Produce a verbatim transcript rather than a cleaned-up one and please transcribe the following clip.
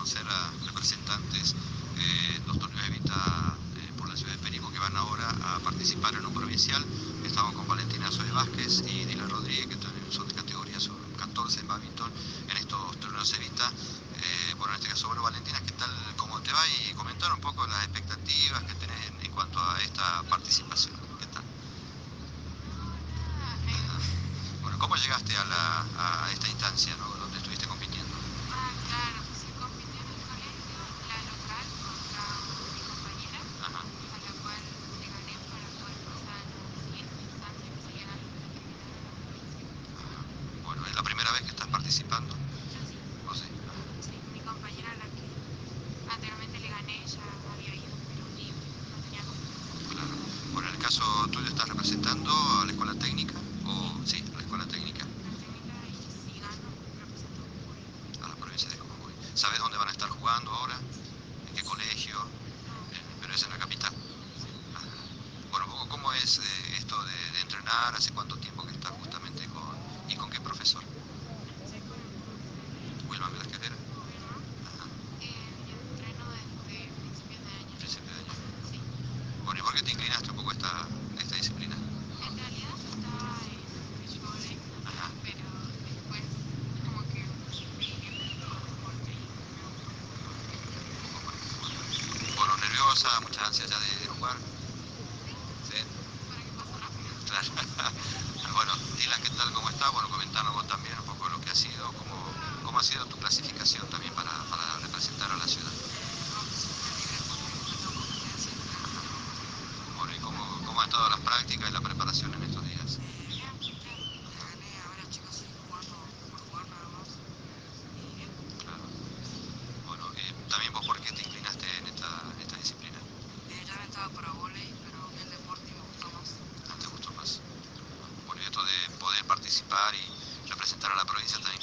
conocer a representantes, eh, doctor Luis Evita, eh, por la ciudad de Perico, que van ahora a participar en un provincial. Estamos con Valentina Zoe Vázquez y Dylan Rodríguez, que también son de categoría sub catorce en badminton en estos torneos Evita. Eh, bueno, en este caso, bueno, Valentina, ¿qué tal? ¿Cómo te va? Y comentar un poco las expectativas que tenés en, en cuanto a esta participación. ¿Qué tal? Hola, eh, Bueno, ¿cómo llegaste a, la, a esta instancia, ¿no? Donde estuviste compitiendo? ah, claro, se compitió en el colegio, la local, contra mi compañera, Ajá. a la cual le gané para poder pasar a la siguiente instancia, que sería la clasificatoria a la provincia. Ajá. Bueno, ¿es la primera vez que estás participando? Yo sí, ¿O sí? Ajá. sí, mi compañera a la que anteriormente le gané ya había ido, pero libre, no tenía competencia. Claro. Bueno, en el caso tuyo, ¿estás representando a la escuela técnica? Sí, ¿O sí, a la escuela técnica? la técnica, y si gano, represento a Jujuy. A la provincia de Jujuy. ¿Sabes dónde van a estar jugando ahora? ¿En qué Sí, colegio? no, En- pero es en la capital. sí. Ajá. Bueno, un poco, ¿cómo es eh, esto de, de entrenar? ¿Hace cuánto tiempo que estás justamente con... y con qué profesor? Empecé con el profe Wilman Velázquez era. Wilman. Ajá. Eh, yo entreno desde principios de año ya. Principio de año. Sí. Bueno, ¿y por qué te inclinaste un poco a esta, a esta disciplina? En realidad yo estaba en beach volley, Ajá. pero después como que vi que me gustó el deporte y me gustó. Un poco más. Bueno, bueno, nerviosa, muchas ansias ya de, de jugar. Sí, ¿Sí? para que pase rápido. Claro. Bueno, Dylan, ¿qué tal? ¿Cómo estás? Bueno, comentanos vos también un poco lo que ha sido, cómo, cómo ha sido tu clasificación también para, para representar a la ciudad. No, me siento muy alegre porque no tengo competencia generalmente. Bueno, ¿y cómo, cómo han estado las prácticas y la preparación en estos días? Eh, bien, bien. Le Ajá. gané a varios chicos así jugando por jugar nada más. Y bien. Claro. Bueno, eh, también vos, ¿por qué te inclinaste en esta, en esta disciplina? Eh, también estaba para volei, pero vi el deporte y me gustó más. ¿No te gustó más? Bueno, y esto de poder participar y representar a la provincia también